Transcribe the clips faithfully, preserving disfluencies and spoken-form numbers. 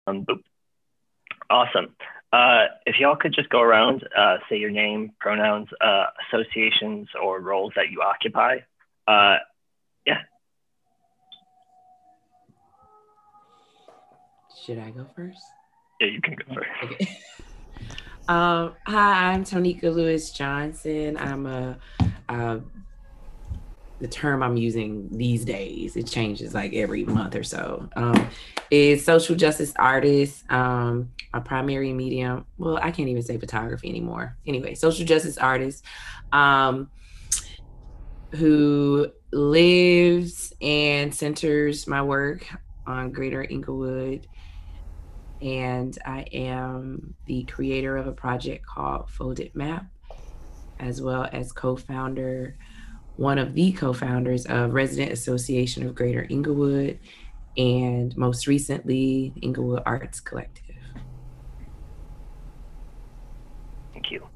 Um, boop. Awesome. Uh, if y'all could just go around, uh, say your name, pronouns, uh, associations, or roles that you occupy. Uh, yeah, Should I go first? yeah, you can go first. Okay. Um, hi, I'm Tonika Lewis Johnson. I'm a, uh, the term I'm using these days, it changes like every month or so, um, is social justice artist. Um, a primary medium. Well, I can't even say photography anymore. Anyway, social justice artist um, who lives and centers my work on Greater Inglewood. And I am the creator of a project called Folded Map, as well as co founder, one of the co founders of Resident Association of Greater Inglewood, and most recently, Inglewood Arts Collective. Thank you.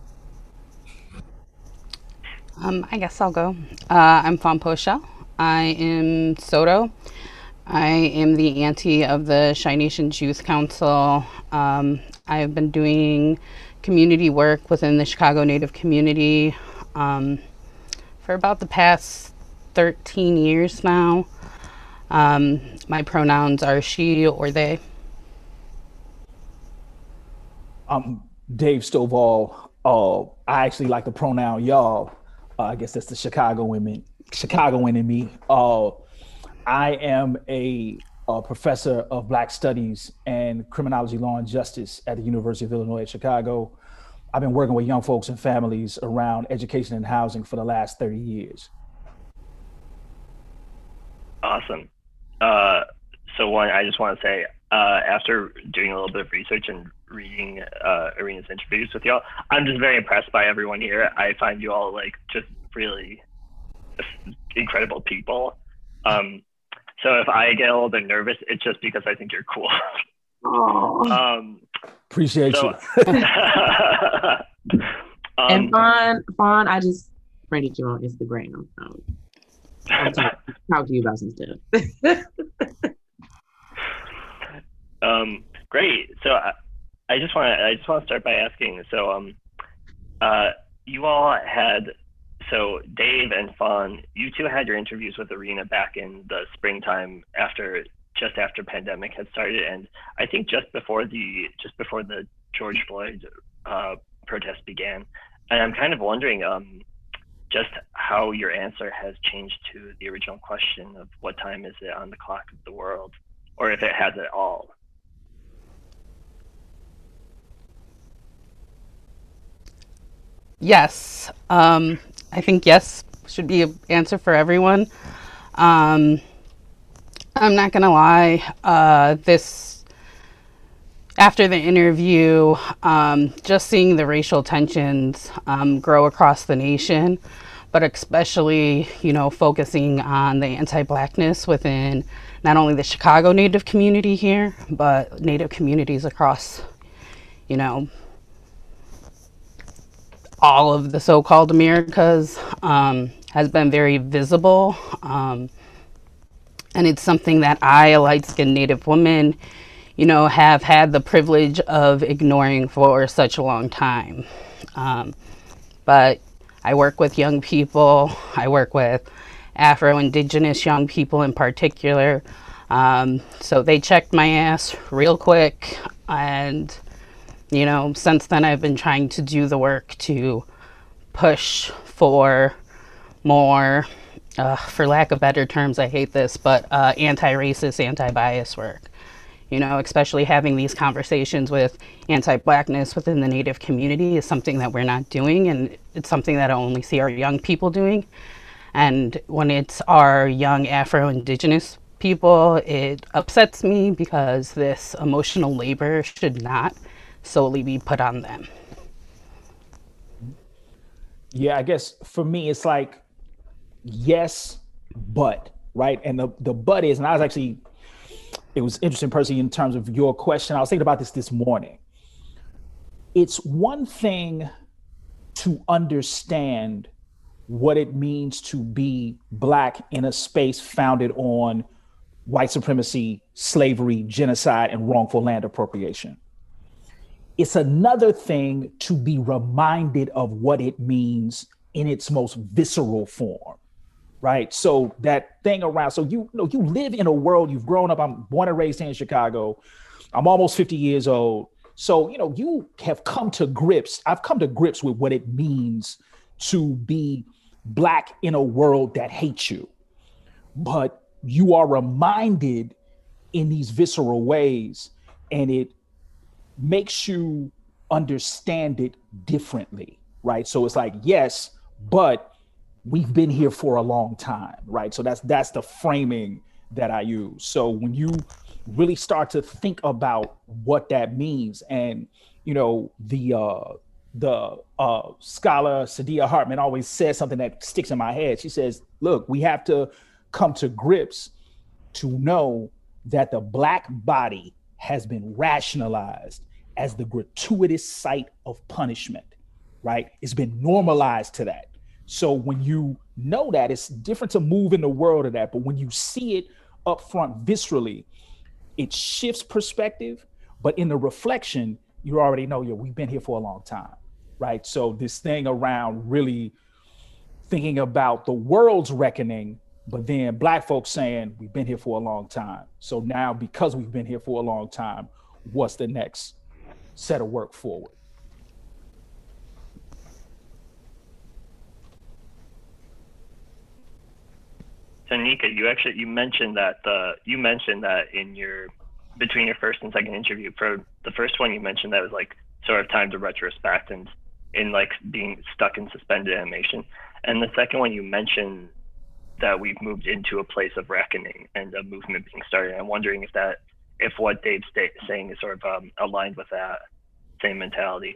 Um, I guess I'll go. Uh, I'm Famposha. I am Soto. I am the auntie of the Chi Nations Youth Council. Um, I have been doing community work within the Chicago Native community um, for about the past thirteen years now. Um, my pronouns are she or they. I'm Dave Stovall. Uh, I actually like the pronoun y'all. Uh, I guess that's the Chicago women, Chicagoan in me. Uh, I am a, a professor of Black Studies and Criminology, Law, and Justice at the University of Illinois at Chicago. I've been working with young folks and families around education and housing for the last thirty years. Awesome. Uh, so one, I just want to say, uh, after doing a little bit of research and reading uh, Arena's interviews with y'all, I'm just very impressed by everyone here. I find you all like just really incredible people. Um, so if I get a little bit nervous, it's just because I think you're cool. um, Appreciate so, you. um, And Fawn, Fawn, I just friended you on Instagram. Um, I'll talk, talk to you about some stuff. um, great. So I, I just want to I just want to start by asking. So um, uh, you all had so Dave and Fawn, you two had your interviews with Arena back in the springtime after just after pandemic had started, and I think just before the just before the George Floyd uh, protest began. And I'm kind of wondering um, just how your answer has changed to the original question of what time is it on the clock of the world, or if it has at all. Yes. Um, I think yes should be an answer for everyone. Um, I'm not going to lie. Uh, this, after the interview, um, just seeing the racial tensions um, grow across the nation, but especially, you know, focusing on the anti-Blackness within not only the Chicago Native community here, but Native communities across, you know, all of the so-called Americas, um, has been very visible. Um, and it's something that I, a light-skinned Native woman, you know, have had the privilege of ignoring for such a long time. Um, but I work with young people. I work with Afro-Indigenous young people in particular. Um, so they checked my ass real quick, and you know, since then I've been trying to do the work to push for more, uh, for lack of better terms, I hate this, but uh, anti-racist, anti-bias work. You know, especially having these conversations with anti-Blackness within the Native community is something that we're not doing, and it's something that I only see our young people doing. And when it's our young Afro-Indigenous people, it upsets me because this emotional labor should not solely be put on them. Yeah, I guess for me, it's like, yes, but, right? And the, the but is, and I was actually, it was interesting, Percy, in terms of your question. I was thinking about this this morning. It's one thing to understand what it means to be Black in a space founded on white supremacy, slavery, genocide, and wrongful land appropriation. It's another thing to be reminded of what it means in its most visceral form, right? So that thing around, so you, you know, you live in a world, you've grown up, I'm born and raised here in Chicago. I'm almost fifty years old. So, you know, you have come to grips, I've come to grips with what it means to be Black in a world that hates you. But you are reminded in these visceral ways, and it makes you understand it differently, right? So it's like, yes, but we've been here for a long time, right? So that's that's the framing that I use. So when you really start to think about what that means, and you know, the uh the uh scholar Saidiya Hartman always says something that sticks in my head. She says, look, we have to come to grips to know that the Black body has been rationalized as the gratuitous site of punishment, right? It's been normalized to that. So when you know that, it's different to move in the world of that, but when you see it up front viscerally, it shifts perspective. But in the reflection, you already know, yeah, we've been here for a long time, right? So this thing around really thinking about the world's reckoning, but then Black folks saying we've been here for a long time. So now, because we've been here for a long time, what's the next set of work forward? So Nika, you actually you mentioned that uh, you mentioned that in your between your first and second interview. For the first one, you mentioned that was like sort of time to retrospect and in like being stuck in suspended animation. And the second one, you mentioned that we've moved into a place of reckoning and a movement being started. I'm wondering if that if what Dave's saying is sort of um, aligned with that same mentality.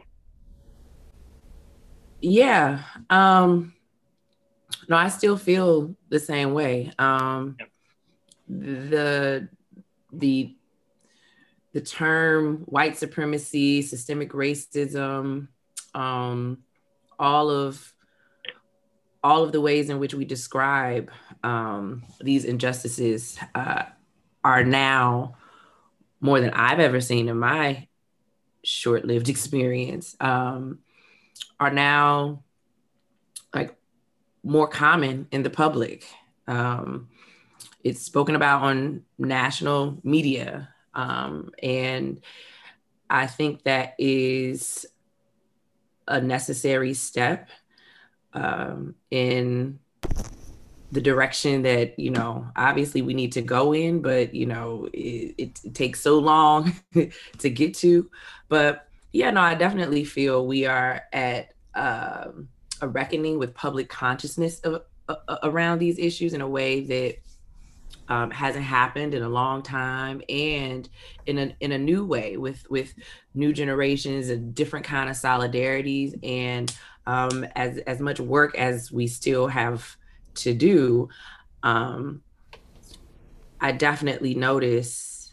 Yeah. Um, no, I still feel the same way. Um, yep. The the the term white supremacy, systemic racism, um, all of all of the ways in which we describe um, these injustices uh, are now more than I've ever seen in my short-lived experience, um, are now like more common in the public. Um, it's spoken about on national media. Um, and I think that is a necessary step um, in the direction that, you know, obviously we need to go in, but, you know, it, it takes so long to get to. But yeah, no, I definitely feel we are at um, a reckoning with public consciousness of, uh, around these issues in a way that um, hasn't happened in a long time, and in a in a new way with with new generations and different kind of solidarities. And um, as as much work as we still have to do, um, I definitely notice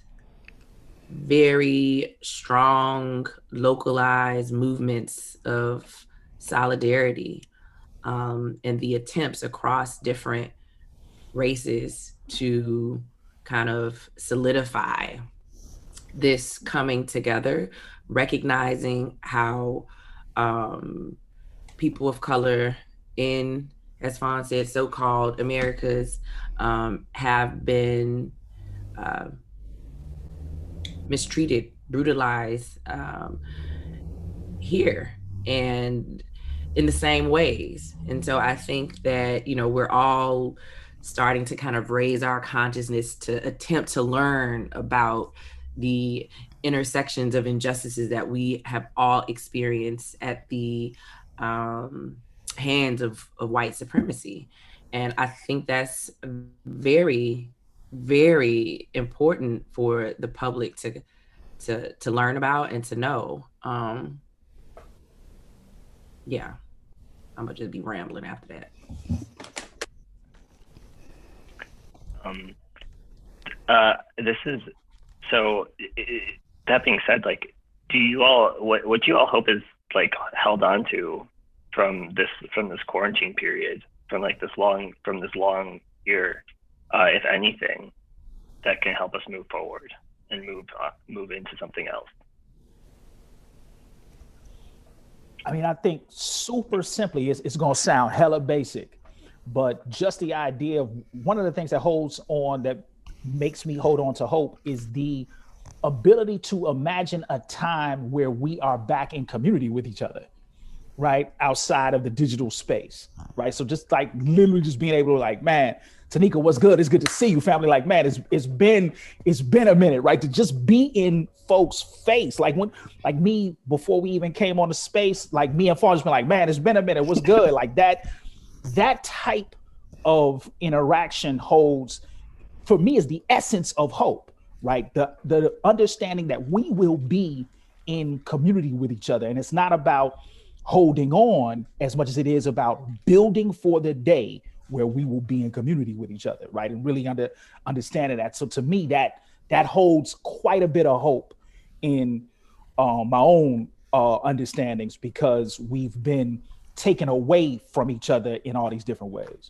very strong localized movements of solidarity um, and the attempts across different races to kind of solidify this coming together, recognizing how um, people of color in, as Fawn said, so-called Americas um, have been uh, mistreated, brutalized um, here and in the same ways. And so I think that, you know, we're all starting to kind of raise our consciousness to attempt to learn about the intersections of injustices that we have all experienced at the um, hands of, of white supremacy. And I think that's very, very important for the public to to to learn about and to know. Um, yeah, I'm gonna just be rambling after that. Um, uh, this is so. It, that being said, like, do you all what what do you all hope is like held on to from this from this quarantine period, from like this long from this long year, uh, if anything? that can help us move forward and move uh, move into something else? I mean, I think super simply, it's, it's going to sound hella basic, but just the idea of one of the things that holds on, that makes me hold on to hope, is the ability to imagine a time where we are back in community with each other, right? Outside of the digital space, right? So just like literally just being able to like, man, Tanika, what's good? It's good to see you, family. Like, man, it's it's been it's been a minute, right? To just be in folks' face, like when, like me before we even came on the space, like me and Fawn just been like, man, it's been a minute. What's good? Like that, that type of interaction holds, for me, is the essence of hope, right? The the understanding that we will be in community with each other, and it's not about holding on as much as it is about building for the day where we will be in community with each other, right? And really under understanding that. So to me, that that holds quite a bit of hope in uh, my own uh, understandings, because we've been taken away from each other in all these different ways.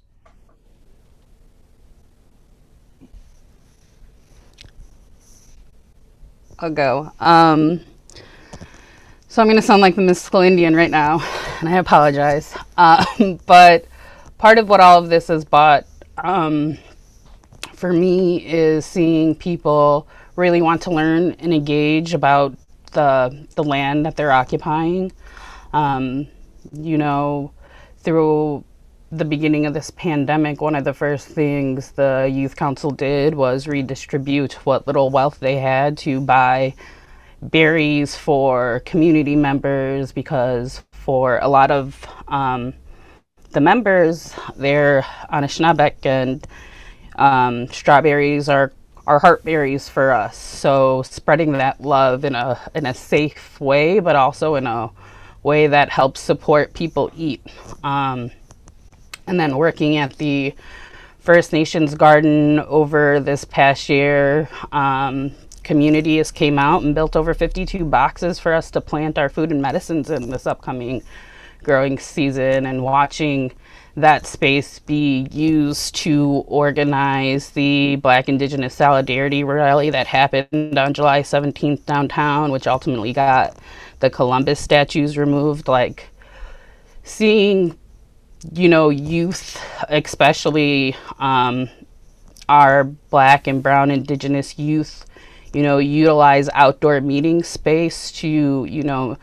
I'll go. Um, so I'm going to sound like the mystical Indian right now, and I apologize. Um, but part of what all of this has brought um, for me is seeing people really want to learn and engage about the the land that they're occupying. Um, you know, through the beginning of this pandemic, one of the first things the Youth Council did was redistribute what little wealth they had to buy berries for community members, because for a lot of um, the members, they're Anishinaabe, and um, strawberries are are heartberries for us. So spreading that love in a in a safe way, but also in a way that helps support people eat. Um, and then working at the First Nations Garden over this past year, um, community has came out and built over fifty-two boxes for us to plant our food and medicines in this upcoming growing season, and watching that space be used to organize the Black Indigenous Solidarity Rally that happened on July seventeenth downtown, which ultimately got the Columbus statues removed. Like seeing, you know, youth, especially um, our Black and Brown Indigenous youth, you know, utilize outdoor meeting space to, you know,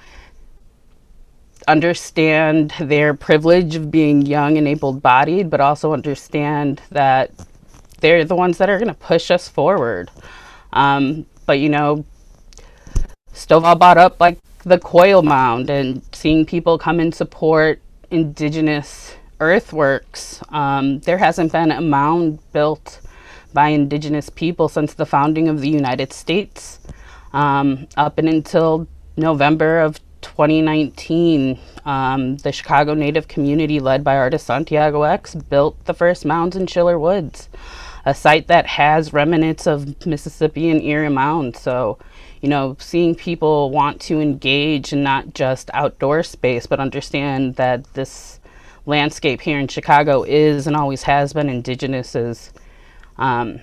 understand their privilege of being young and able-bodied, but also understand that they're the ones that are going to push us forward. Um, but, you know, Stovall brought up like the Coil Mound, and seeing people come and support Indigenous earthworks. Um, there hasn't been a mound built by Indigenous people since the founding of the United States. Um, up and until November of twenty nineteen, um, the Chicago Native community, led by artist Santiago X, built the first mounds in Schiller Woods, a site that has remnants of Mississippi and Erie mounds. So, you know, seeing people want to engage in not just outdoor space, but understand that this landscape here in Chicago is and always has been Indigenous is um,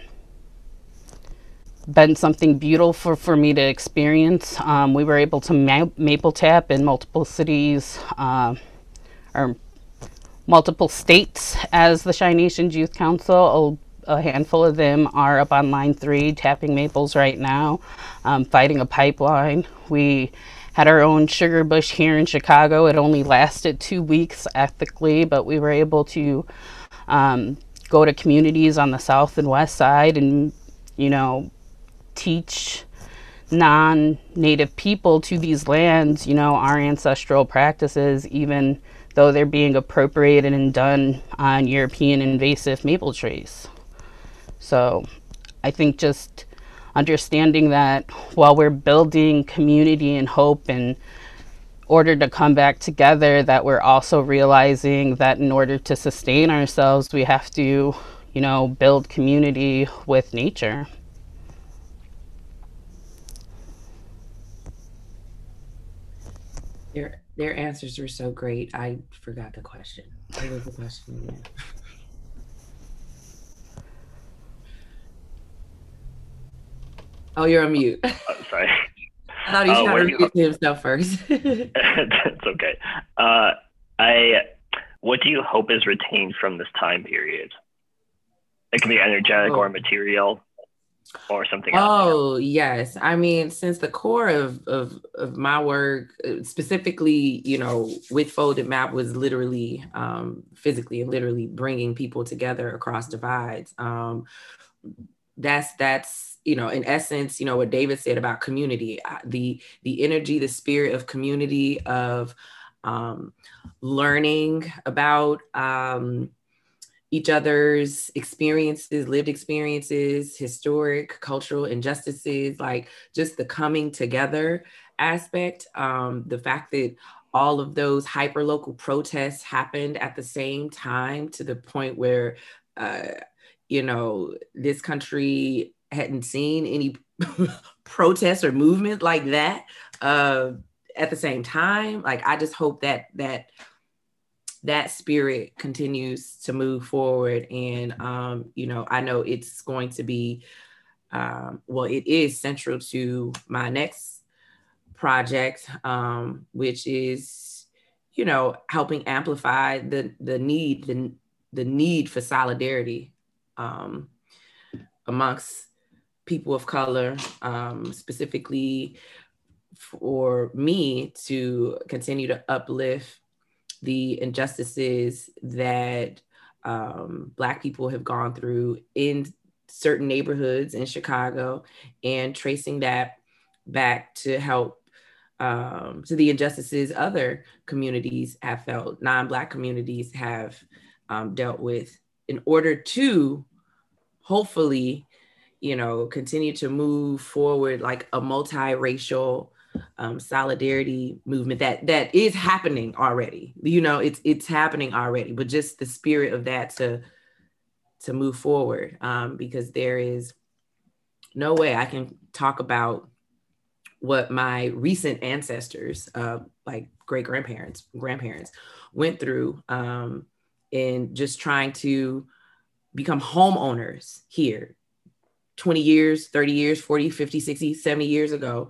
been something beautiful for, for me to experience. Um, we were able to ma- maple tap in multiple cities, uh, or multiple states as the Cheyenne Nations Youth Council. A, a handful of them are up on line three, tapping maples right now, um, fighting a pipeline. We had our own sugar bush here in Chicago. It only lasted two weeks ethically, but we were able to um, go to communities on the south and west side and, you know, teach non-native people to these lands, you know, our ancestral practices, even though they're being appropriated and done on European invasive maple trees. So I think just understanding that while we're building community and hope in order to come back together, that we're also realizing that in order to sustain ourselves, we have to, you know, build community with nature. Their their answers were so great. I forgot the question. What was the question again? Oh, you're on mute. Oh, sorry. I thought he was Uh, trying what to do you read it to himself first. That's okay. Uh, I, what do you hope is retained from this time period? It can be energetic Oh. or material or something else. Oh, yes. I mean, since the core of, of, of my work, uh, specifically, you know, with Folded Map was literally, um, physically and literally bringing people together across divides. Um, that's, that's, you know, in essence, you know, what David said about community, uh, the, the energy, the spirit of community, of um, learning about, um, each other's experiences, lived experiences, historic, cultural injustices, like just the coming together aspect. Um, the fact that all of those hyper-local protests happened at the same time, to the point where, uh, you know, this country hadn't seen any protests or movement like that uh, at the same time. Like, I just hope that that that spirit continues to move forward. And, um, you know, I know it's going to be, um, well, it is central to my next project, um, which is, you know, helping amplify the, the need, the, the need for solidarity um, amongst people of color, um, specifically for me to continue to uplift the injustices that um, Black people have gone through in certain neighborhoods in Chicago, and tracing that back to help um, to the injustices other communities have felt, non-Black communities have um, dealt with, in order to hopefully, you know, continue to move forward like a multiracial um, solidarity movement that that is happening already. You know, it's it's happening already, but just the spirit of that to to move forward, um, because there is no way I can talk about what my recent ancestors, uh, like great grandparents, grandparents, went through um, in just trying to become homeowners here twenty years, thirty years, forty, fifty, sixty, seventy years ago.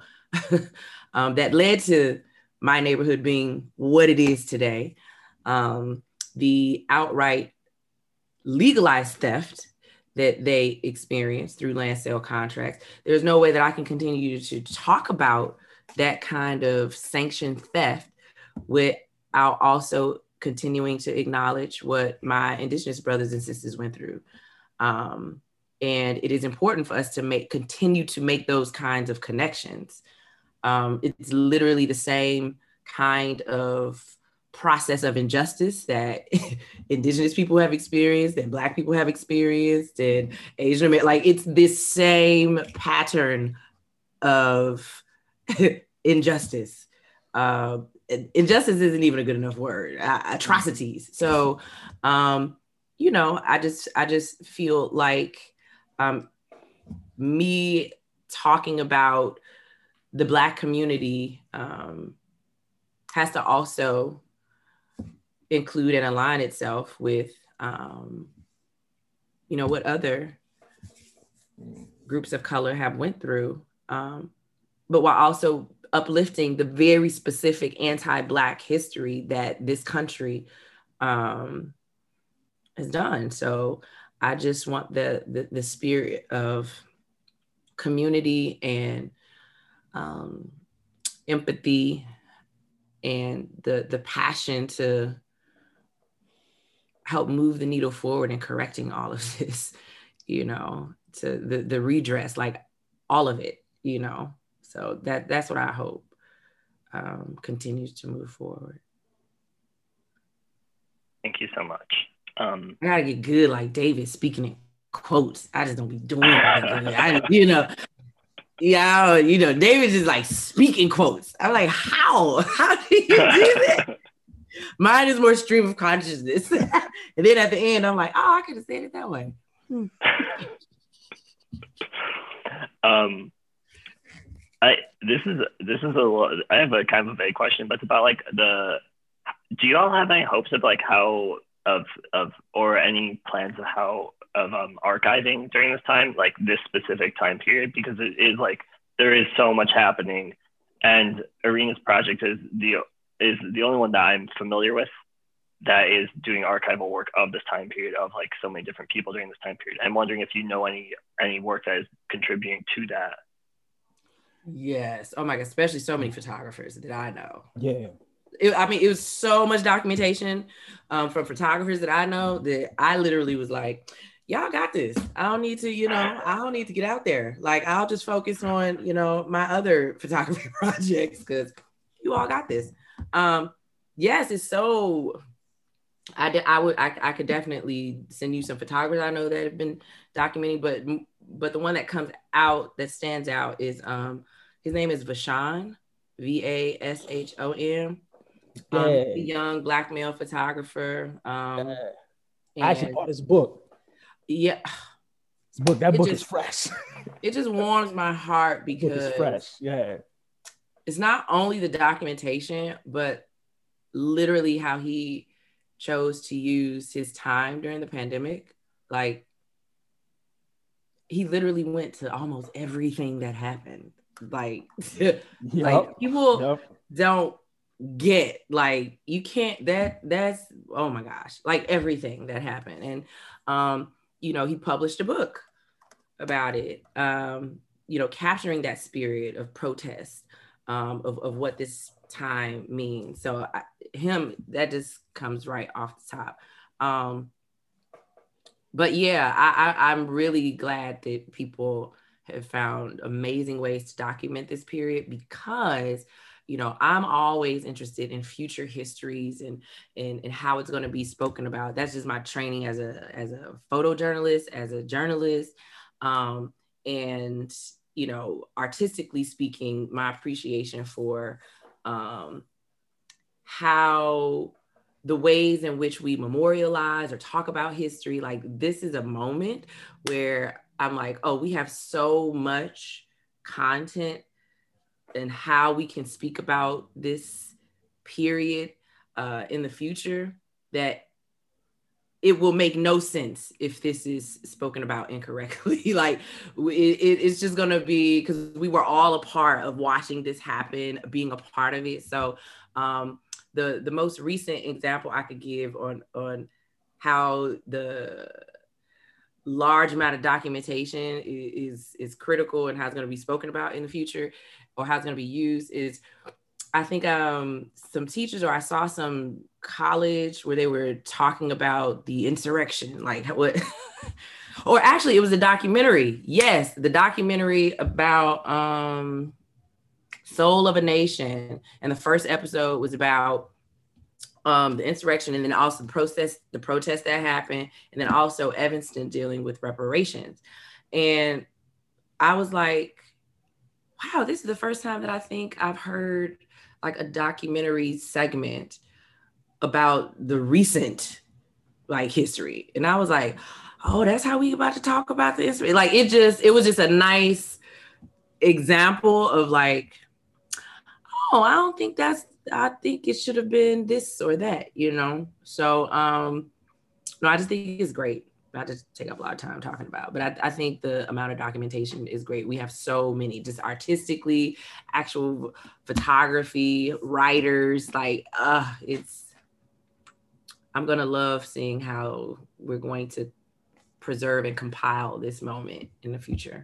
um, that led to my neighborhood being what it is today. Um, the outright legalized theft that they experienced through land sale contracts. There's no way that I can continue to talk about that kind of sanctioned theft without also continuing to acknowledge what my Indigenous brothers and sisters went through. Um, and it is important for us to make continue to make those kinds of connections. Um, it's literally the same kind of process of injustice that Indigenous people have experienced, that Black people have experienced, and Asian American. Like, it's this same pattern of injustice. Uh, injustice isn't even a good enough word. Uh, atrocities. So, um, you know, I just I just feel like um, me talking about the Black community um, has to also include and align itself with, um, you know, what other groups of color have went through, um, but while also uplifting the very specific anti-Black history that this country um, has done. So I just want the, the, the spirit of community and um, empathy and the, the passion to help move the needle forward in correcting all of this, you know, to the, the redress, like all of it, you know. So that that's what I hope um, continues to move forward. Thank you so much. Um, I gotta get good like David speaking in quotes. I just don't be doing that good. I, you know, yeah, you know, David just like speaking quotes. I'm like, how? How do you do that? Mine is more stream of consciousness. And then at the end, I'm like, oh, I could have said it that way. Hmm. um, I this is this is a I have a kind of a vague question, but it's about like the. Do you all have any hopes of like how of of or any plans of how of um, archiving during this time, like this specific time period, because it is like there is so much happening, and Arena's project is the is the only one that I'm familiar with that is doing archival work of this time period of like so many different people during this time period. I'm wondering if you know any any work that is contributing to that. Yes. Oh my God, especially so many photographers that I know. Yeah. It, I mean, it was so much documentation um, from photographers that I know that I literally was like, y'all got this. I don't need to, you know, I don't need to get out there. Like, I'll just focus on, you know, my other photography projects because you all got this. Um, yes, it's so, I, did, I would, I, I could definitely send you some photographers I know that have been documenting, but, but the one that comes out, that stands out is, um, his name is Vashon, V A S H O N. Um, Yeah. a young Black male photographer. Um, yeah. I actually bought his book. Yeah. His book, that it book just, is fresh. It just warms my heart because it's fresh. Yeah. It's not only the documentation, but literally how he chose to use his time during the pandemic. Like, he literally went to almost everything that happened. Like, yep. like people yep. don't get, like, you can't, that that's oh my gosh, like everything that happened. And um you know, he published a book about it, um you know, capturing that spirit of protest, um of, of what this time means. So I, him, that just comes right off the top. Um but yeah, I, I I'm really glad that people have found amazing ways to document this period, because you know, I'm always interested in future histories and, and, and how it's going to be spoken about. That's just my training as a, as a photojournalist, as a journalist. Um, and, you know, artistically speaking, my appreciation for um, how the ways in which we memorialize or talk about history, like this is a moment where I'm like, oh, we have so much content and how we can speak about this period uh, in the future, that it will make no sense if this is spoken about incorrectly. Like it, it, it's just gonna be, because we were all a part of watching this happen, being a part of it. So um, the the most recent example I could give on on how the large amount of documentation is, is, is critical and how it's going to be spoken about in the future, or how it's going to be used, is I think um, some teachers, or I saw some college where they were talking about the insurrection, like what, or actually it was a documentary. Yes, the documentary about um, Soul of a Nation. And the first episode was about Um, the insurrection, and then also the protest, the protest that happened, and then also Evanston dealing with reparations. And I was like, wow, this is the first time that I think I've heard like a documentary segment about the recent like history. And I was like, oh, that's how we about to talk about the history. Like it just, it was just a nice example of like, oh, I don't think that's, I think it should have been this or that, you know? So, um, no, I just think it's great. Not to take up a lot of time talking about, but I, I think the amount of documentation is great. We have so many, just artistically, actual photography, writers, like, uh, it's, I'm gonna love seeing how we're going to preserve and compile this moment in the future.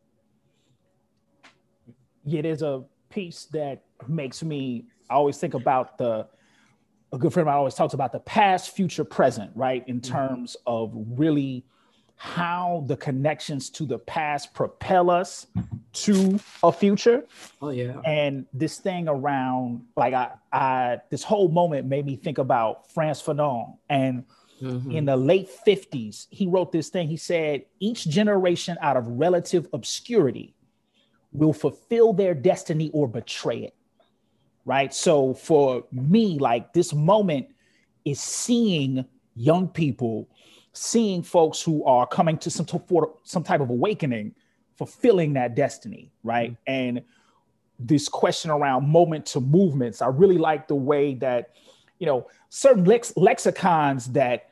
Yeah, there's a piece that makes me, I always think about the, a good friend of mine always talks about the past, future, present, right? In terms of really how the connections to the past propel us to a future. Oh yeah. And this thing around, like I, I this whole moment made me think about Frantz Fanon. And mm-hmm. in the late fifties, he wrote this thing. He said, each generation out of relative obscurity will fulfill their destiny or betray it. Right. So for me, like this moment is seeing young people, seeing folks who are coming to some, to, some type of awakening, fulfilling that destiny. Right. Mm-hmm. And this question around moment to movements, I really like the way that, you know, certain lex- lexicons that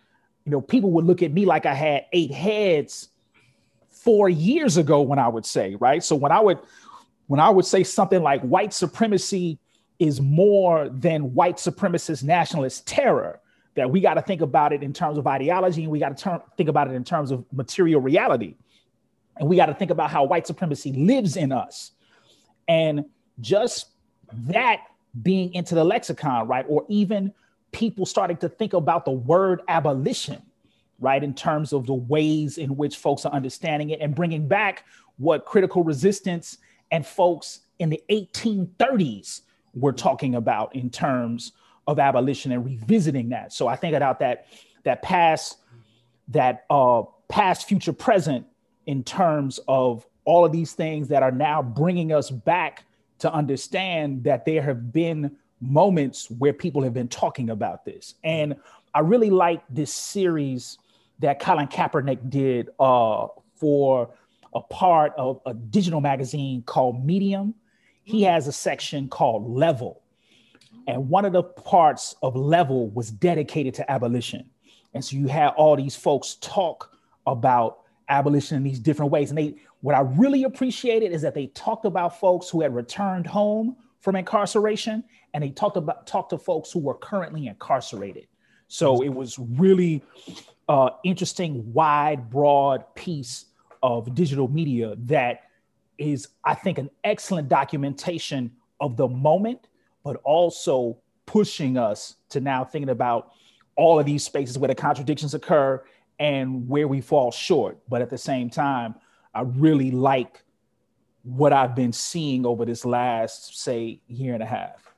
you know, people would look at me like I had eight heads four years ago when I would say, right? So when I would, when I would say something like white supremacy is more than white supremacist nationalist terror, that we got to think about it in terms of ideology, and we got to think about it in terms of material reality. And we got to think about how white supremacy lives in us. And just that being into the lexicon, right? Or even people starting to think about the word abolition, right? In terms of the ways in which folks are understanding it, and bringing back what critical resistance and folks in the eighteen thirties were talking about in terms of abolition, and revisiting that. So I think about that, that past, that uh, past, future, present, in terms of all of these things that are now bringing us back to understand that there have been moments where people have been talking about this. And I really like this series that Colin Kaepernick did uh, for a part of a digital magazine called Medium. He has a section called Level. And one of the parts of Level was dedicated to abolition. And so you had all these folks talk about abolition in these different ways. And they, what I really appreciated is that they talked about folks who had returned home from incarceration, and they talked about talked to folks who were currently incarcerated. So it was really uh, interesting, wide, broad piece of digital media that is, I think, an excellent documentation of the moment, but also pushing us to now thinking about all of these spaces where the contradictions occur and where we fall short. But at the same time, I really like what I've been seeing over this last, say, year and a half.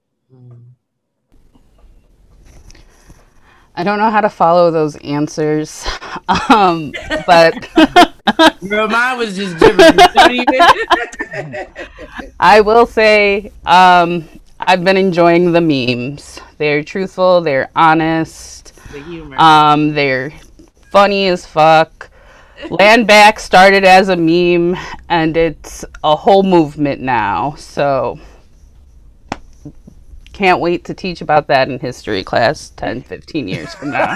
I don't know how to follow those answers, um, but Girl, mine was just gibberish. Don't even. I will say um, I've been enjoying the memes. They're truthful, they're honest, The humor. um, they're funny as fuck. Land Back started as a meme, and it's a whole movement now. So can't wait to teach about that in history class ten, fifteen years from now.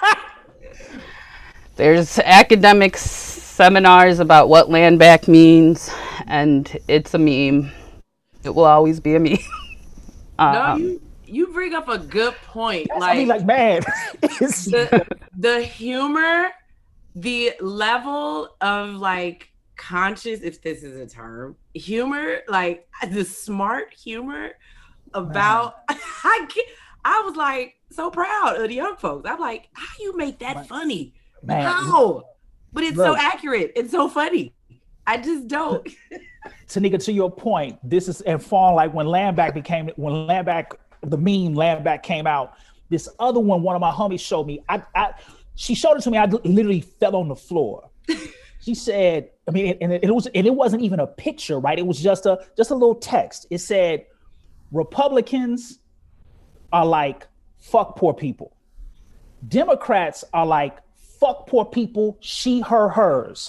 There's academic seminars about what land back means, and it's a meme. It will always be a meme. No, um, you you bring up a good point. I Like, mean, like, man, it's, the the humor, the level of like conscious, if this is a term, humor, like the smart humor about I get, I was like so proud of the young folks. I'm like, how you make that Man. funny? man, How? But it's so Look. accurate. It's so funny. I just don't. Tanika, to your point, this is and Fawn, like when Landback became when Landback, the meme Landback came out, this other one, one of my homies showed me. I, I she showed it to me. I literally fell on the floor. She said, I mean, and it, it was and it wasn't even a picture, right? It was just a just a little text. It said, Republicans are like fuck poor people. Democrats are like fuck poor people, she, her, hers.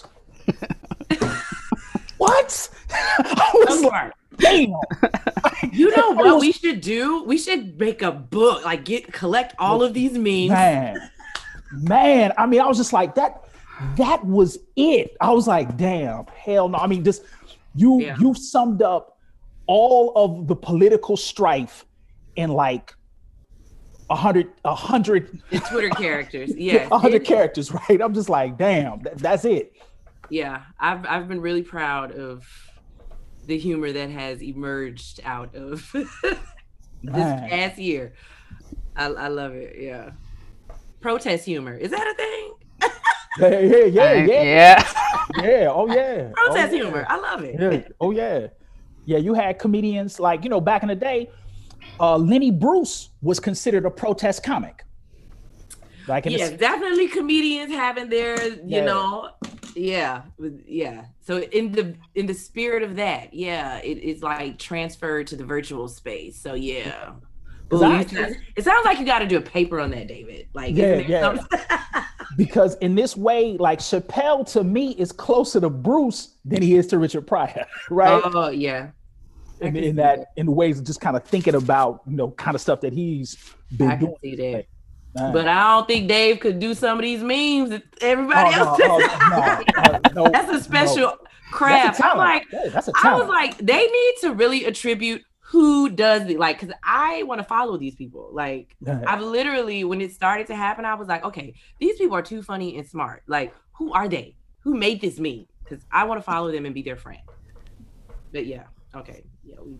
What? I was So like, damn. You know what we should do? We should make a book, like get collect all of these memes. Man, man. I mean, I was just like, that, that was it. I was like, damn, hell no. I mean, just you Yeah. you summed up all of the political strife in like a hundred, a hundred, The Twitter characters. Yeah. a hundred It- characters, right? I'm just like, damn, that, that's it. Yeah. I've I've been really proud of the humor that has emerged out of this Man. past year. I, I love it. Yeah. Protest humor. Is that a thing? Yeah, yeah, yeah, I- yeah, yeah. yeah. Oh yeah. Protest oh, yeah. humor. I love it. Yeah. Oh yeah. Yeah, you had comedians like, you know, back in the day, uh, Lenny Bruce was considered a protest comic. Like in Yeah, the, definitely comedians having their, you Yeah. know, yeah, yeah. So in the in the spirit of that, yeah, it, it's like transferred to the virtual space. So yeah. 'Cause Ooh, I- you sound- it sounds like you got to do a paper on that, David. Like, Yeah, isn't there yeah. something- because in this way, like Chappelle to me is closer to Bruce than he is to Richard Pryor, right? Oh yeah, I in, can in see that, that. in the ways of just kind of thinking about, you know, kind of stuff that he's been I can doing. see that. Right. But I don't think Dave could do some of these memes that everybody Oh, else no, does. oh, no, no, That's a special no. craft. That's a I'm talent. like, Yeah, that's a I talent. was like, they need to really attribute who does it. Like, because I want to follow these people. Like, Right. I've literally, when it started to happen, I was like, okay, these people are too funny and smart. Like, who are they? Who made this meme? Because I want to follow them and be their friend. But yeah, okay. Yeah, we.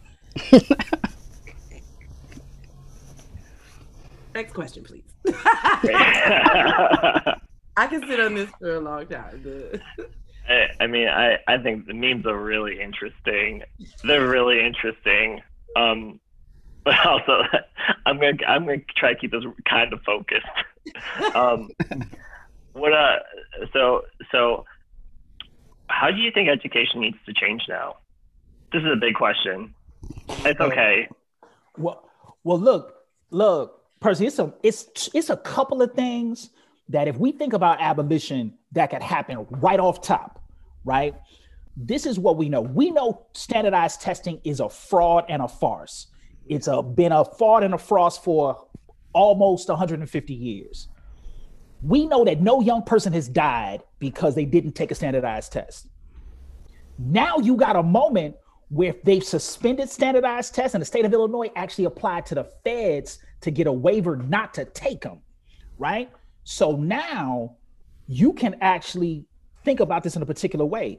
Next question, please. I can sit on this for a long time. But... I, I mean, I, I think the memes are really interesting. They're really interesting. Um, but also, I'm gonna I'm gonna try to keep this kind of focused. Um, what uh, so so, how do you think education needs to change now? This is a big question. It's okay. Well, well, look, look, Percy. It's a it's it's a couple of things that if we think about abolition, that could happen right off top, right? This is what we know. We know standardized testing is a fraud and a farce. It's a, been a fraud and a farce for almost one hundred fifty years. We know that no young person has died because they didn't take a standardized test. Now you got a moment where they've suspended standardized tests and the state of Illinois actually applied to the feds to get a waiver not to take them, right? So now you can actually think about this in a particular way.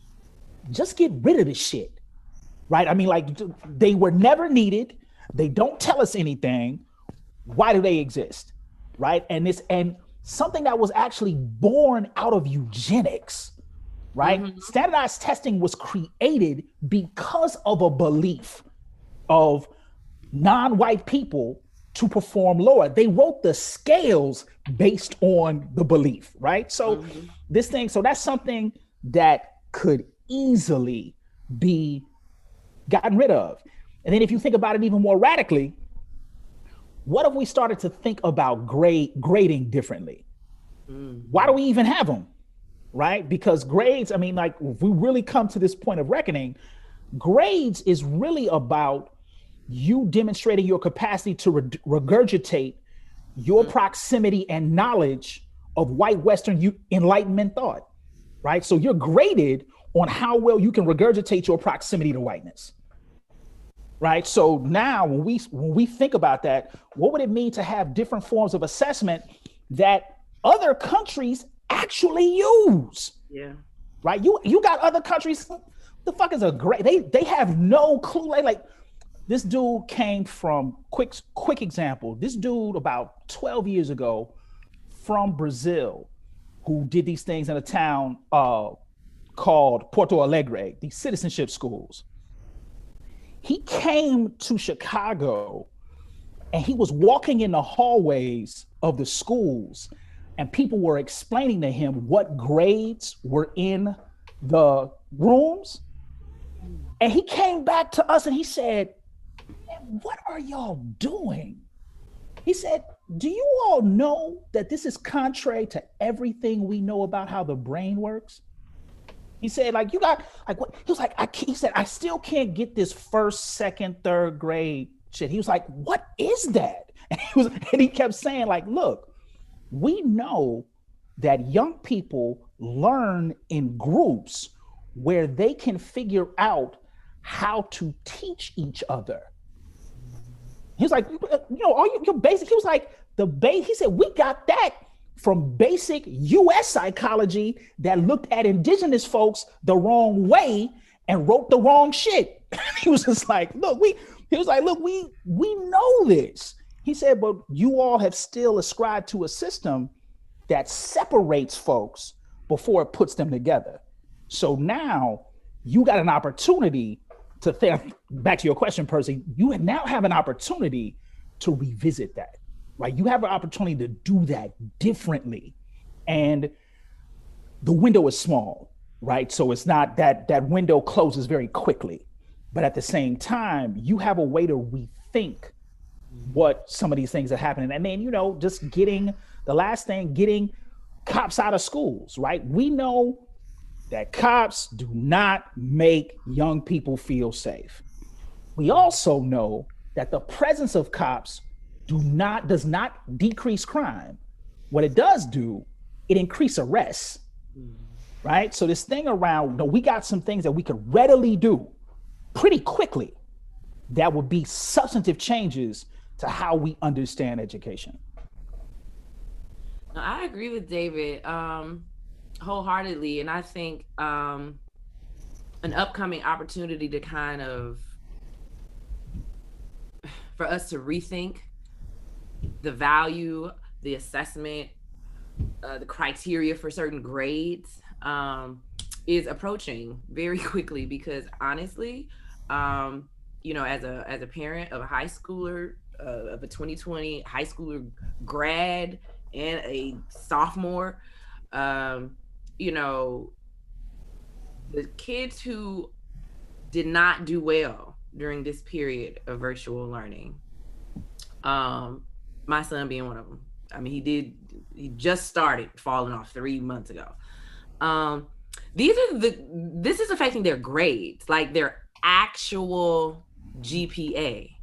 Just get rid of this shit, right? I mean, like, they were never needed. They don't tell us anything. Why do they exist, right? And this, and something that was actually born out of eugenics, right? Mm-hmm. Standardized testing was created because of a belief of non-white people to perform lower. They wrote the scales based on the belief, right? So mm-hmm. this thing, so that's something that could easily be gotten rid of. And then if you think about it even more radically, what if we started to think about grade grading differently? Mm-hmm. Why do we even have them, right? Because grades, I mean, like, if we really come to this point of reckoning, grades is really about you demonstrating your capacity to re- regurgitate your mm-hmm. proximity and knowledge of white Western u- Enlightenment thought, right? So you're graded on how well you can regurgitate your proximity to whiteness, right? So now when we when we think about that, what would it mean to have different forms of assessment that other countries actually use? Yeah. Right? You you got other countries, the fuck is a great, they they have no clue. Like, like this dude came from, quick quick example, this dude about twelve years ago from Brazil, who did these things in a town uh, called Porto Alegre, these citizenship schools. He came to Chicago and he was walking in the hallways of the schools and people were explaining to him what grades were in the rooms. And he came back to us and he said, "What are y'all doing?" He said, "Do you all know that this is contrary to everything we know about how the brain works?" He said, like, you got, like, what? He was like, I can't, he said, "I still can't get this first, second, third grade shit." He was like, "What is that?" And he was, and he kept saying, like, look, we know that young people learn in groups where they can figure out how to teach each other. He was like, you know, all you, your basic, he was like, the base, he said, we got that from basic U S psychology that looked at indigenous folks the wrong way and wrote the wrong shit. He was just like, look, we, he was like, look, we, we know this. He said, but you all have still ascribed to a system that separates folks before it puts them together. So now you got an opportunity to think, back to your question, Percy, you now have an opportunity to revisit that, right? You have an opportunity to do that differently. And the window is small, right? So it's not that that window closes very quickly, but at the same time, you have a way to rethink what some of these things are happening. And then, you know, just getting, the last thing, getting cops out of schools, right? We know that cops do not make young people feel safe. We also know that the presence of cops do not does not decrease crime. What it does do, it increase arrests, right? So this thing around, you know, we got some things that we could readily do pretty quickly that would be substantive changes to how we understand education. I agree with David um, wholeheartedly, and I think um, an upcoming opportunity to kind of for us to rethink the value, the assessment, uh, the criteria for certain grades um, is approaching very quickly, because honestly, um, you know, as a as a parent of a high schooler, uh, of a twenty twenty high schooler grad and a sophomore, um, you know, the kids who did not do well during this period of virtual learning, um, my son being one of them. I mean, he did, he just started falling off three months ago. Um, these are the, this is affecting their grades, like their actual G P A.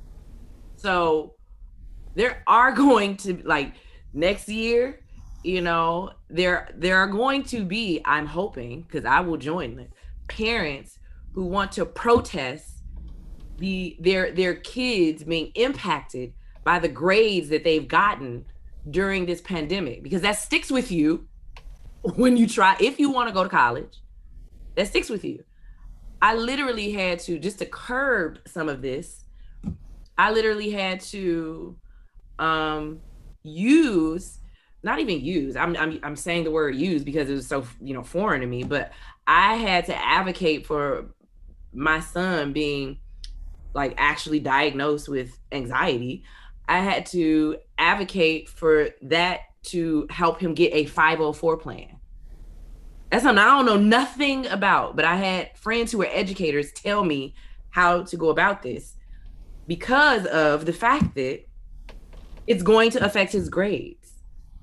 So there are going to, like, next year, you know, there there are going to be, I'm hoping, because I will join them, parents who want to protest the their their kids being impacted by the grades that they've gotten during this pandemic, because that sticks with you when you try, if you want to go to college, that sticks with you. I literally had to, just to curb some of this, I literally had to um, use, not even use, I'm, I'm I'm saying the word use because it was so, you know, foreign to me, but I had to advocate for my son being like actually diagnosed with anxiety. I had to advocate for that to help him get a five oh four plan. That's something I don't know nothing about, but I had friends who were educators tell me how to go about this because of the fact that it's going to affect his grades.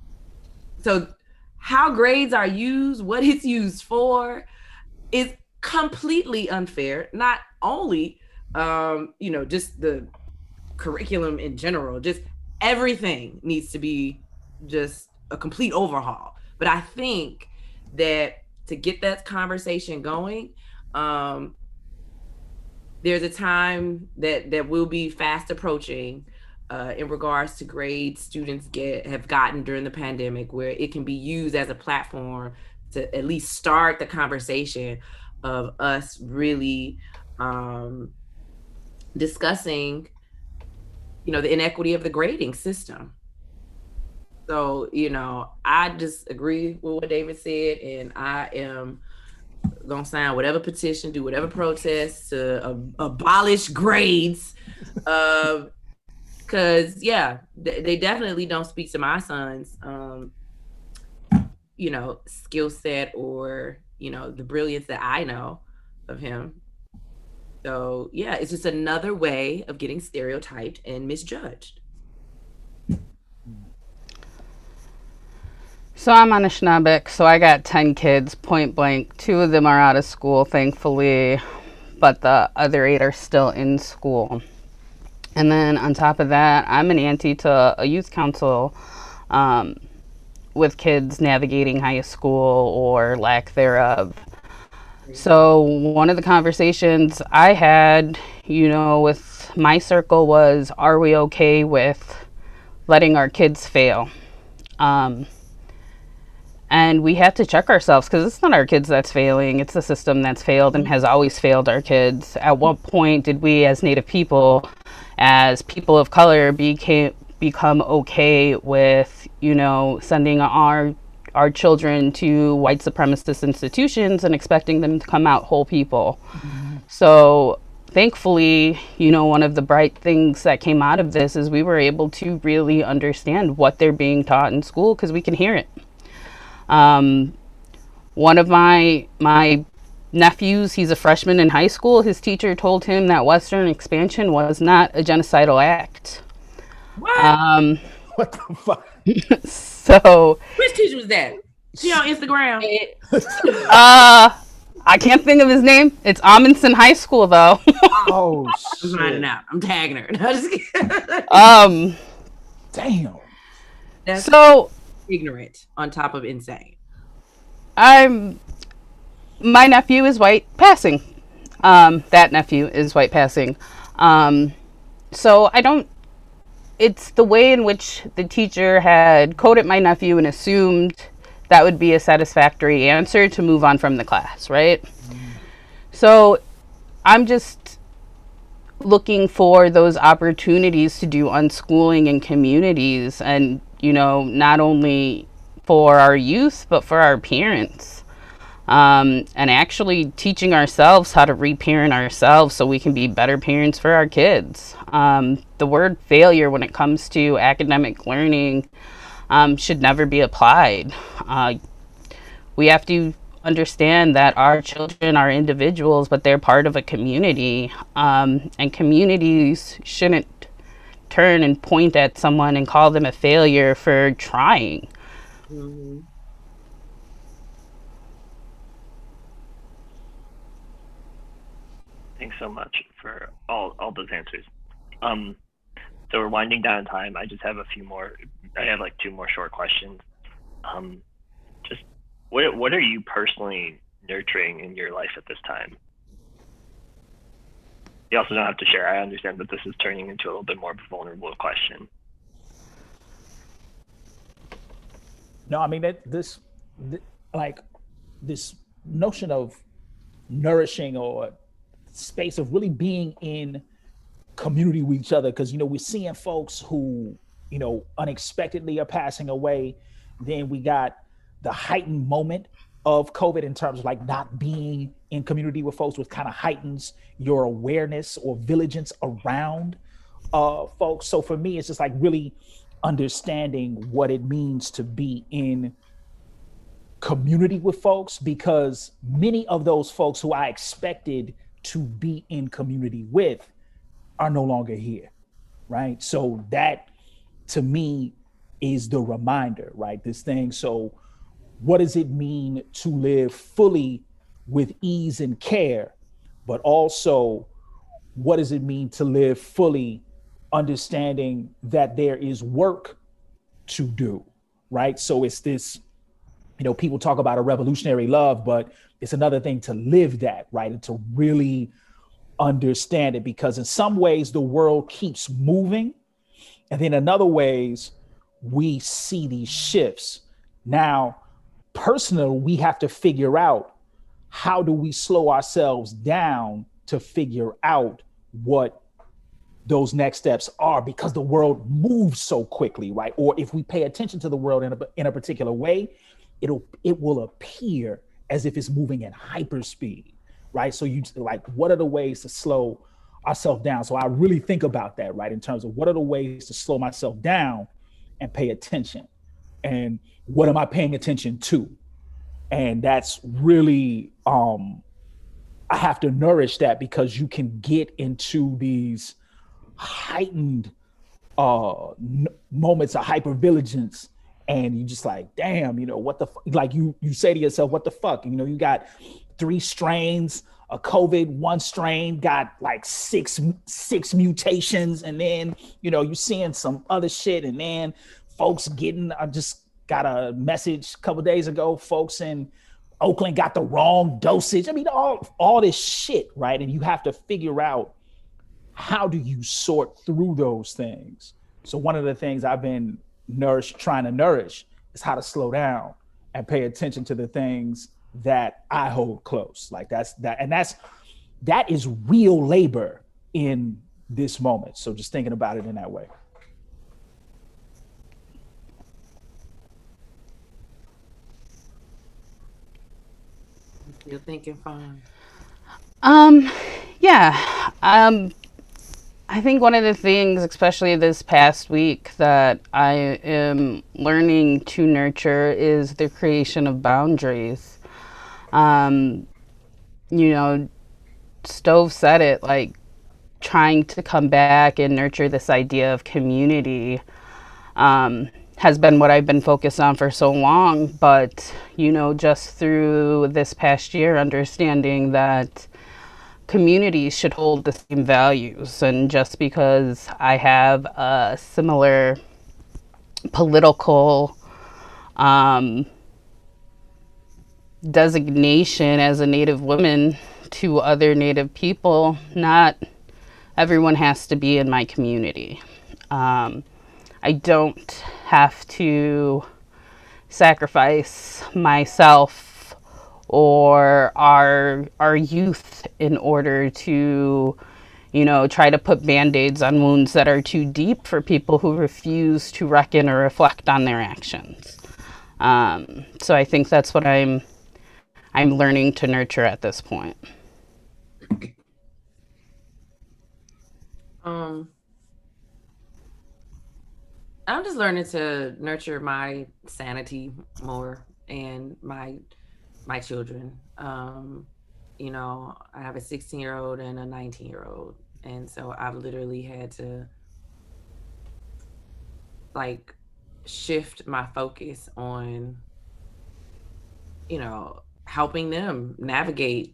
So how grades are used, what it's used for, is completely unfair. Not only, um, you know, just the curriculum in general, just everything needs to be just a complete overhaul. But I think that to get that conversation going, um, there's a time that that will be fast approaching uh, in regards to grades students get have gotten during the pandemic, where it can be used as a platform to at least start the conversation of us really um, discussing, you know, the inequity of the grading system. So, you know, I just agree with what David said, and I am gonna sign whatever petition, do whatever protest to uh, abolish grades, because uh, yeah, th- they definitely don't speak to my son's, um, you know, skill set or, you know, the brilliance that I know of him. So yeah, it's just another way of getting stereotyped and misjudged. So I'm on Anishinaabe, so I got ten kids, point blank. Two of them are out of school, thankfully, but the other eight are still in school. And then on top of that, I'm an auntie to a youth council um, with kids navigating high school or lack thereof. So one of the conversations I had, you know, with my circle was, are we okay with letting our kids fail? Um, And we have to check ourselves, because it's not our kids that's failing. It's the system that's failed and has always failed our kids. At what point did we as Native people, as people of color, became become okay with, you know, sending our our children to white supremacist institutions and expecting them to come out whole people? Mm-hmm. So thankfully, you know, one of the bright things that came out of this is we were able to really understand what they're being taught in school, because we can hear it. Um, one of my my nephews, he's a freshman in high school. His teacher told him that Western expansion was not a genocidal act. What? Um, what the fuck? So, which teacher was that? She on Instagram? It, uh, I can't think of his name. It's Amundsen High School, though. Oh, I'm finding out. I'm tagging her. No, just kidding. um. Damn. That's So ignorant on top of insane. I'm my nephew is white passing. Um, that nephew is white passing. Um, so I don't. It's the way in which the teacher had coded my nephew and assumed that would be a satisfactory answer to move on from the class, right? So I'm just looking for those opportunities to do unschooling in communities, and, you know, not only for our youth, but for our parents. Um, and actually teaching ourselves how to reparent ourselves so we can be better parents for our kids. Um, the word failure when it comes to academic learning um, should never be applied. Uh, we have to understand that our children are individuals, but they're part of a community. Um, and communities shouldn't turn and point at someone and call them a failure for trying. Mm-hmm. Thanks so much for all, all those answers. Um, so we're winding down time. I just have a few more. I have like two more short questions. Um, just what what are you personally nurturing in your life at this time? You also don't have to share. I understand that this is turning into a little bit more of a vulnerable question. No, I mean that this, th- like, this notion of nourishing or space of really being in community with each other, because, you know, we're seeing folks who, you know, unexpectedly are passing away. Then we got the heightened moment of COVID in terms of like not being in community with folks, which kind of heightens your awareness or vigilance around uh, folks. So for me, it's just like really understanding what it means to be in community with folks, because many of those folks who I expected to be in community with are no longer here, right? So that to me is the reminder, right? This thing. So what does it mean to live fully with ease and care, but also what does it mean to live fully understanding that there is work to do, right? So it's this, you know, people talk about a revolutionary love, but it's another thing to live that, right? And to really understand it, because in some ways the world keeps moving, and then in other ways we see these shifts. Now, personally, we have to figure out how do we slow ourselves down to figure out what those next steps are, because the world moves so quickly, right? Or if we pay attention to the world in a, in a particular way, it'll it will appear as if it's moving at hyperspeed, right? So you like, what are the ways to slow ourselves down? So I really think about that, right? In terms of what are the ways to slow myself down and pay attention, and what am I paying attention to? And that's really, um, I have to nourish that, because you can get into these heightened uh, n- moments of hypervigilance, and you just like, damn, you know, what the, f-? like you, you say to yourself, what the fuck? You know, you got three strains of COVID, one strain got like six, six mutations. And then, you know, you seeing some other shit, and then folks getting, I just got a message a couple of days ago, folks in Oakland got the wrong dosage. I mean, all, all this shit, right? And you have to figure out, how do you sort through those things? So one of the things I've been nourish, trying to nourish is how to slow down and pay attention to the things that I hold close. Like that's that, and that's that is real labor in this moment. So just thinking about it in that way. You're thinking fine. Um, yeah. Um, I think one of the things, especially this past week, that I am learning to nurture is the creation of boundaries. Um, you know, Stove said it, like trying to come back and nurture this idea of community um, has been what I've been focused on for so long. But, you know, just through this past year, understanding that communities should hold the same values, and just because I have a similar political um, designation as a Native woman to other Native people. Not everyone has to be in my community. Um, I don't have to sacrifice myself or our our youth in order to, you know, try to put band-aids on wounds that are too deep for people who refuse to reckon or reflect on their actions. Um, so I think that's what I'm I'm learning to nurture at this point. Um, I'm just learning to nurture my sanity more and my my children. Um, you know, I have a sixteen year old and a nineteen year old, and so I've literally had to like shift my focus on, you know, helping them navigate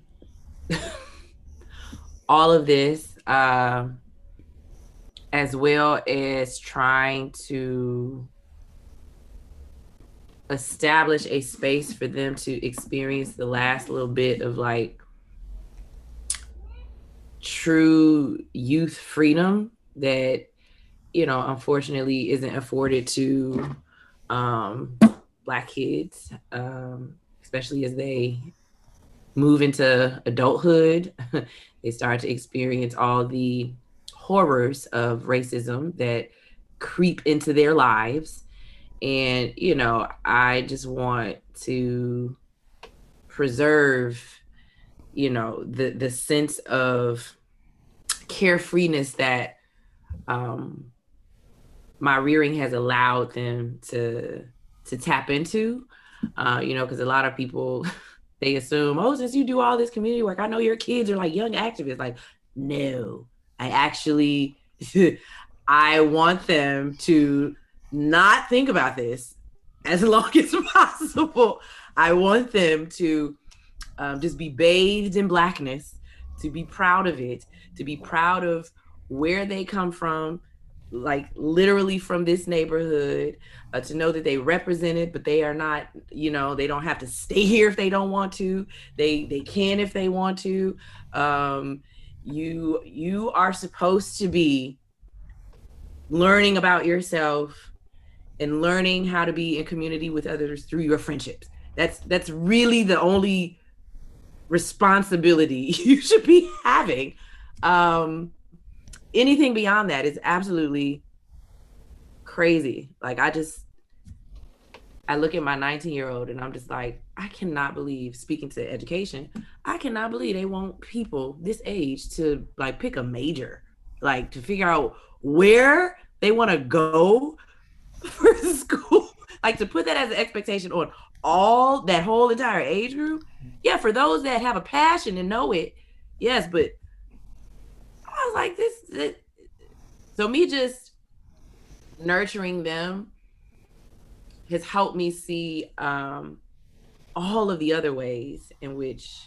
all of this, uh, as well as trying to establish a space for them to experience the last little bit of like true youth freedom that, you know, unfortunately isn't afforded to um, Black kids, um, especially as they move into adulthood. They start to experience all the horrors of racism that creep into their lives. And, you know, I just want to preserve, you know, the, the sense of carefreeness that um, my rearing has allowed them to, to tap into, uh, you know, because a lot of people, they assume, oh, since you do all this community work, I know your kids are like young activists. Like, no, I actually, I want them to not think about this as long as possible. I want them to um, just be bathed in Blackness, to be proud of it, to be proud of where they come from, like literally from this neighborhood, uh, to know that they represent it, but they are not, you know, they don't have to stay here if they don't want to. They they can if they want to. Um, you you are supposed to be learning about yourself and learning how to be in community with others through your friendships. That's that's really the only responsibility you should be having. Um, anything beyond that is absolutely crazy. Like I just, I look at my nineteen year old and I'm just like, I cannot believe, speaking to education, I cannot believe they want people this age to like pick a major, like to figure out where they want to go for school, like to put that as an expectation on all that whole entire age group. Yeah, for those that have a passion and know it, yes, but I was like, this, this so me just nurturing them has helped me see um, all of the other ways in which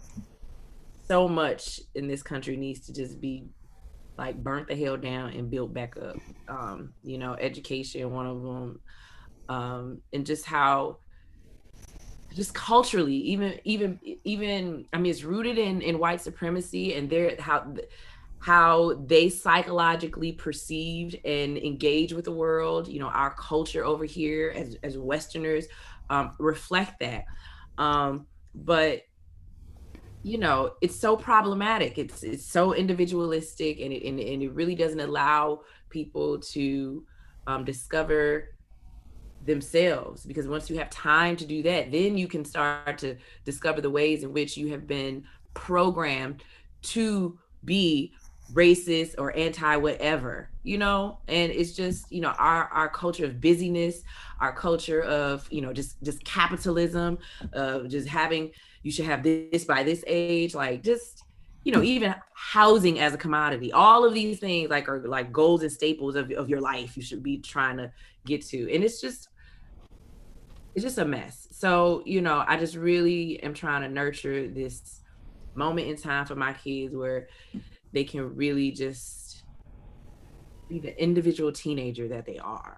so much in this country needs to just be like burnt the hell down and built back up. Um, you know, education, one of them, um, and just how, just culturally, even, even, even, I mean, it's rooted in in white supremacy and their how how they psychologically perceived and engage with the world. You know, our culture over here as as Westerners um, reflect that, um, but. You know, it's so problematic. It's it's so individualistic, and it and, and it really doesn't allow people to um, discover themselves. Because once you have time to do that, then you can start to discover the ways in which you have been programmed to be racist or anti whatever, you know. And it's just, you know, our our culture of busyness, our culture of, you know, just just capitalism, uh, just having. You should have this by this age, like just, you know, even housing as a commodity. All of these things like are like goals and staples of, of your life you should be trying to get to. And it's just, it's just a mess. So, you know, I just really am trying to nurture this moment in time for my kids where they can really just be the individual teenager that they are.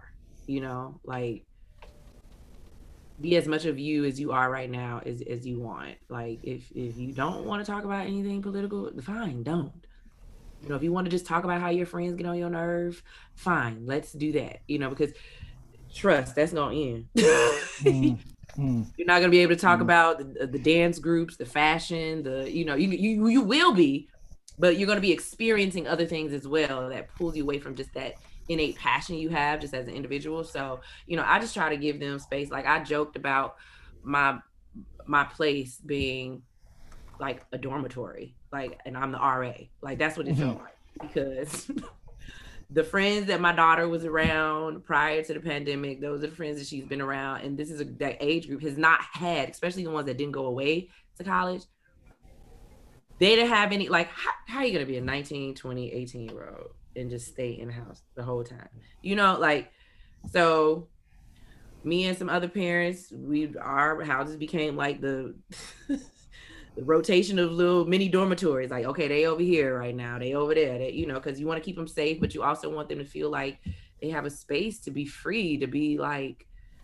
you know, like be as much of you as you are right now as, as you want. Like if if you don't want to talk about anything political, fine, don't. You know, if you want to just talk about how your friends get on your nerve, fine, let's do that. You know, because trust, that's gonna end. mm, mm, You're not gonna be able to talk mm. about the, the dance groups, the fashion, the you know, you you you will be, but you're gonna be experiencing other things as well that pulls you away from just that innate passion you have just as an individual. So, you know, I just try to give them space. Like I joked about my my place being like a dormitory, like, and I'm the R A. Like that's what it felt like, because the friends that my daughter was around prior to the pandemic, those are the friends that she's been around. And this is a, that age group has not had, especially the ones that didn't go away to college. They didn't have any, like, how, how are you going to be a nineteen, twenty, eighteen year old and just stay in the house the whole time? You know, like, so me and some other parents, we, our houses became like the, the rotation of little mini dormitories. Like, okay, they over here right now, they over there, they, you know, because you want to keep them safe, but you also want them to feel like they have a space to be free, to be like,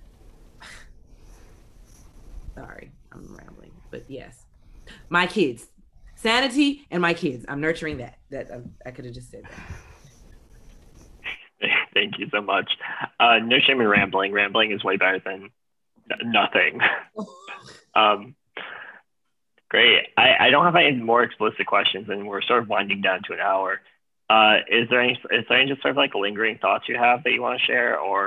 sorry, I'm rambling, but yes, my kids. Sanity and my kids. I'm nurturing that. That I, I could have just said that. Thank you so much. Uh, no shame in rambling. Rambling is way better than nothing. um, great. I, I don't have any more explicit questions, and we're sort of winding down to an hour. Uh, is there any is there any just sort of like lingering thoughts you have that you want to share, or?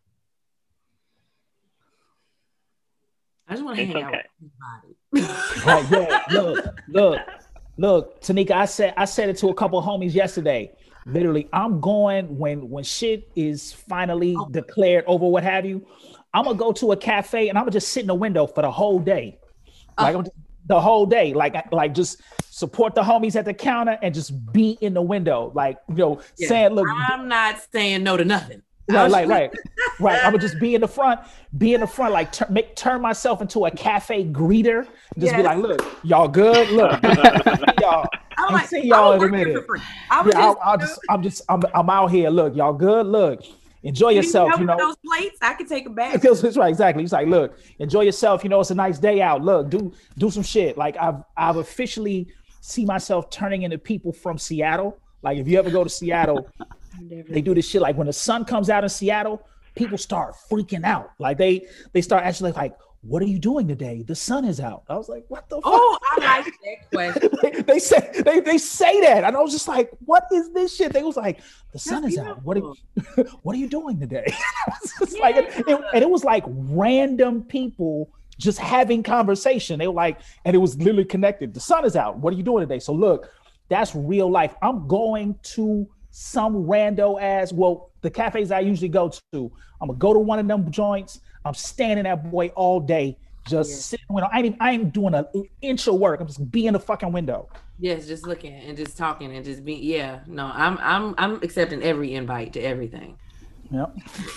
I just want to hang okay. out with everybody. Right, yeah, look, look, look, Tanika, I said I said it to a couple of homies yesterday. Literally, I'm going when when shit is finally oh. declared over, what have you. I'm gonna go to a cafe and I'm gonna just sit in the window for the whole day, like oh. I'm just, the whole day, like like just support the homies at the counter and just be in the window, like you know, yeah. saying, look, I'm not saying no to nothing. Right, right, right, right. I would just be in the front, be in the front, like tur- make turn myself into a cafe greeter. Just yes. be like, look, y'all good. Look, y'all. I'm like, see y'all in a minute. Yeah, just, I'll, I'll just, I'm just, I'm, I'm out here. Look, y'all good. Look, enjoy yourself. You, you know, those plates, I can take them back. That's right, exactly. He's like, look, enjoy yourself. You know, it's a nice day out. Look, do, do some shit. Like I've, I've officially see myself turning into people from Seattle. Like if you ever go to Seattle. They do this shit like when the sun comes out in Seattle, people start freaking out. Like they they start actually like, what are you doing today? The sun is out. I was like, what the fuck? Oh, I like that question. they, they say they, they say that. And I was just like, what is this shit? They was like, the sun That's is beautiful. out. What are, what are you doing today? Yeah. like, it, it, and it was like random people just having conversation. They were like, and it was literally connected. The sun is out. What are you doing today? So look, that's real life. I'm going to some rando ass, well, the cafes I usually go to, I'm gonna go to one of them joints. I'm standing that boy all day, just yeah. sitting. When I ain't even, I ain't doing an inch of work. I'm just be in the fucking window. Yes, just looking and just talking and just being. Yeah, no, I'm I'm I'm accepting every invite to everything. Yep.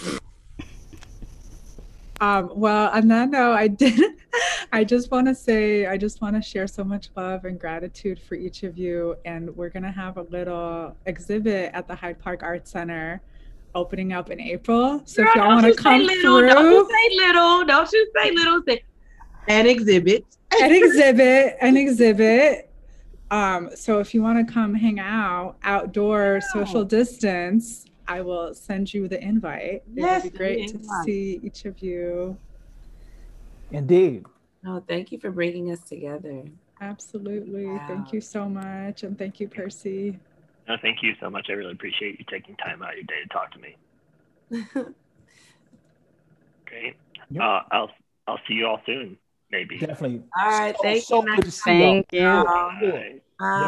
Um, well, on that note, I did. I just want to say, I just want to share so much love and gratitude for each of you. And we're going to have a little exhibit at the Hyde Park Arts Center opening up in April. So Girl, if y'all want to come little, through. Don't you say little. Don't you say little. Say an exhibit. An exhibit. An exhibit. Um, so if you want to come hang out outdoor, wow. social distance, I will send you the invite. Yes, it would be great to invite. see each of you. Indeed. Oh, thank you for bringing us together. Absolutely. Wow. Thank you so much. And thank you, Percy. No, thank you so much. I really appreciate you taking time out of your day to talk to me. Great. Yep. Uh, I'll I'll see you all soon, maybe. Definitely. All right. So, thank so you. good to see Thank you. you. All right. Bye.